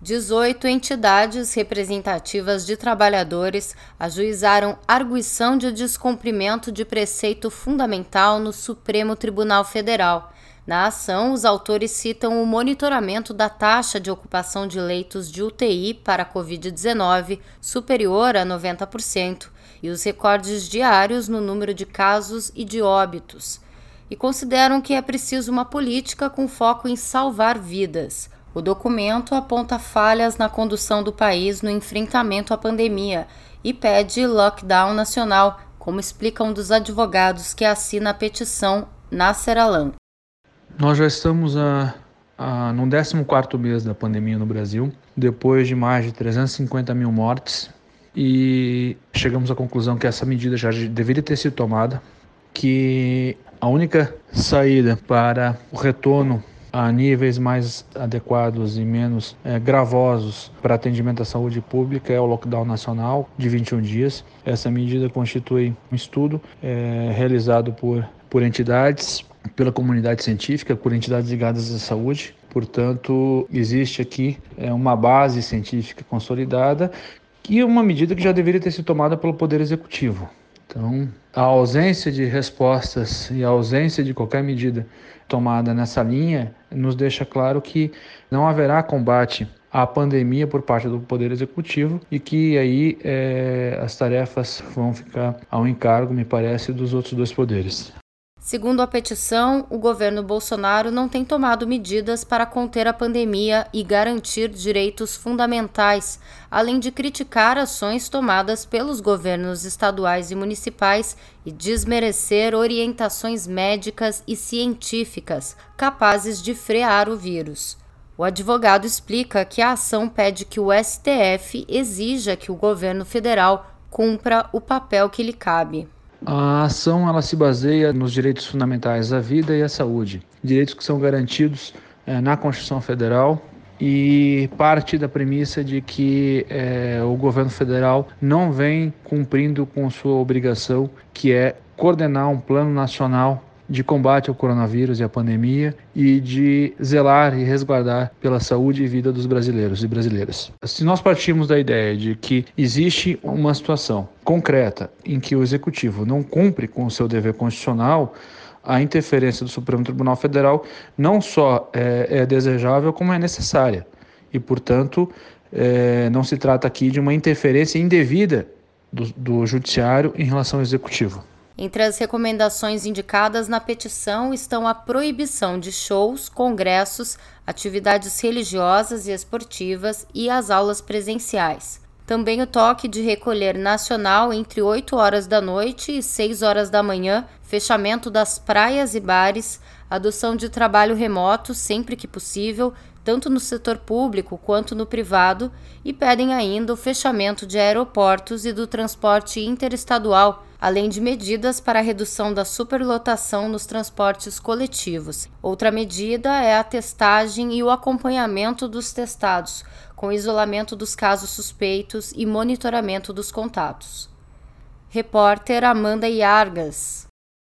18 entidades representativas de trabalhadores ajuizaram arguição de descumprimento de preceito fundamental no Supremo Tribunal Federal. Na ação, os autores citam o monitoramento da taxa de ocupação de leitos de UTI para a Covid-19 superior a 90% e os recordes diários no número de casos e de óbitos. E consideram que é preciso uma política com foco em salvar vidas. O documento aponta falhas na condução do país no enfrentamento à pandemia e pede lockdown nacional, como explica um dos advogados que assina a petição, Nasser Alan. Nós já estamos no 14º mês da pandemia no Brasil, depois de mais de 350 mil mortes, e chegamos à conclusão que essa medida já deveria ter sido tomada, que a única saída para o retorno a níveis mais adequados e menos gravosos para atendimento à saúde pública é o lockdown nacional de 21 dias. Essa medida constitui um estudo realizado por entidades, pela comunidade científica, por entidades ligadas à saúde. Portanto, existe aqui uma base científica consolidada e uma medida que já deveria ter sido tomada pelo Poder Executivo. Então, a ausência de respostas e a ausência de qualquer medida tomada nessa linha nos deixa claro que não haverá combate à pandemia por parte do Poder Executivo e que aí as tarefas vão ficar ao encargo, me parece, dos outros dois poderes. Segundo a petição, o governo Bolsonaro não tem tomado medidas para conter a pandemia e garantir direitos fundamentais, além de criticar ações tomadas pelos governos estaduais e municipais e desmerecer orientações médicas e científicas capazes de frear o vírus. O advogado explica que a ação pede que o STF exija que o governo federal cumpra o papel que lhe cabe. A ação ela se baseia nos direitos fundamentais à vida e à saúde, direitos que são garantidos na Constituição Federal e parte da premissa de que o governo federal não vem cumprindo com sua obrigação, que é coordenar um plano nacional de combate ao coronavírus e à pandemia e de zelar e resguardar pela saúde e vida dos brasileiros e brasileiras. Se nós partimos da ideia de que existe uma situação concreta em que o Executivo não cumpre com o seu dever constitucional, a interferência do Supremo Tribunal Federal não só é desejável, como é necessária. E, portanto, não se trata aqui de uma interferência indevida do Judiciário em relação ao Executivo. Entre as recomendações indicadas na petição estão a proibição de shows, congressos, atividades religiosas e esportivas e as aulas presenciais. Também o toque de recolher nacional entre 8 horas da noite e 6 horas da manhã, fechamento das praias e bares, adoção de trabalho remoto sempre que possível, tanto no setor público quanto no privado, e pedem ainda o fechamento de aeroportos e do transporte interestadual, além de medidas para a redução da superlotação nos transportes coletivos. Outra medida é a testagem e o acompanhamento dos testados, com isolamento dos casos suspeitos e monitoramento dos contatos. Repórter Amanda Iargas.